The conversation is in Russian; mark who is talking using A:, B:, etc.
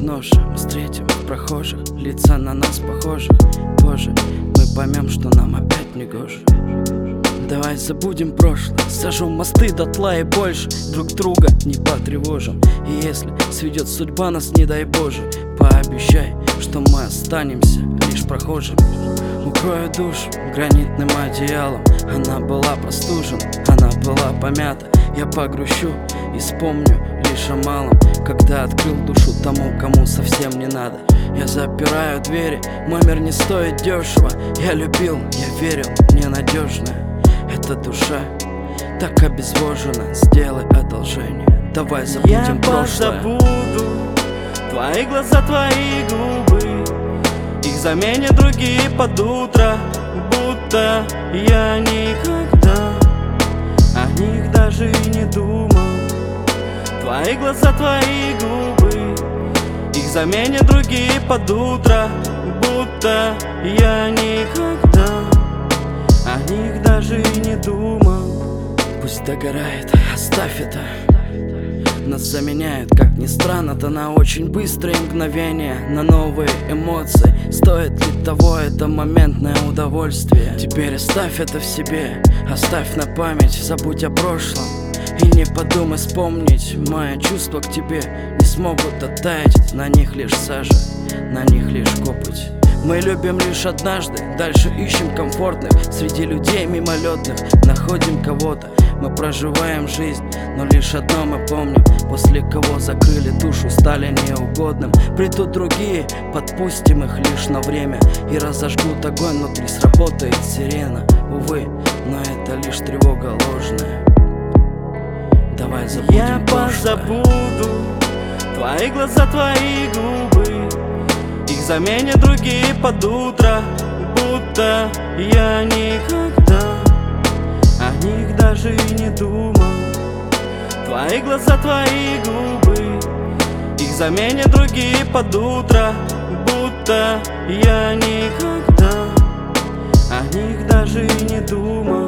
A: нож мы встретим прохожих, лица на нас похожих. Позже мы поймем, что нам опять не гоже. Давай забудем прошлое, сожжем мосты дотла и больше друг друга не потревожим. И если сведет судьба нас, не дай Боже, пообещай, что мы останемся лишь прохожими. Укрою душу гранитным одеялом. Она была простужена, она была помята. Я погрущу и вспомню лишь о малом, когда открыл душу тому, кому совсем не надо. Я запираю двери, мой мир не стоит дешево. Я любил, я верил, ненадежная эта душа так обезвожена. Сделай одолжение, давай забудем прошлое.
B: Я позабуду твои глаза, твои губы, их заменят другие под утро, будто я никогда о них даже и не думал. Твои глаза, твои губы, их заменят другие под утро, будто я никогда о них даже и не думал.
A: Пусть догорает, оставь это. Нас заменяют, как ни странно-то, на очень быстрые мгновения, на новые эмоции. Стоит ли того это моментное удовольствие? Теперь оставь это в себе, оставь на память, забудь о прошлом. И не подумай вспомнить, мои чувства к тебе не смогут оттаять. На них лишь сажа, на них лишь копоть. Мы любим лишь однажды, дальше ищем комфортных. Среди людей мимолетных находим кого-то. Мы проживаем жизнь, но лишь одно мы помним: после кого закрыли душу, стали неугодным. Придут другие, подпустим их лишь на время, и разожгут огонь внутри, сработает сирена. Увы, но это лишь тревога ложная. Давай забудем
B: Я позабуду твои глаза, твои губы, их заменят другие под утро, будто я никогда о них даже и не думал. Твои глаза, твои губы, их заменят другие под утро, будто я никогда о них даже и не думал.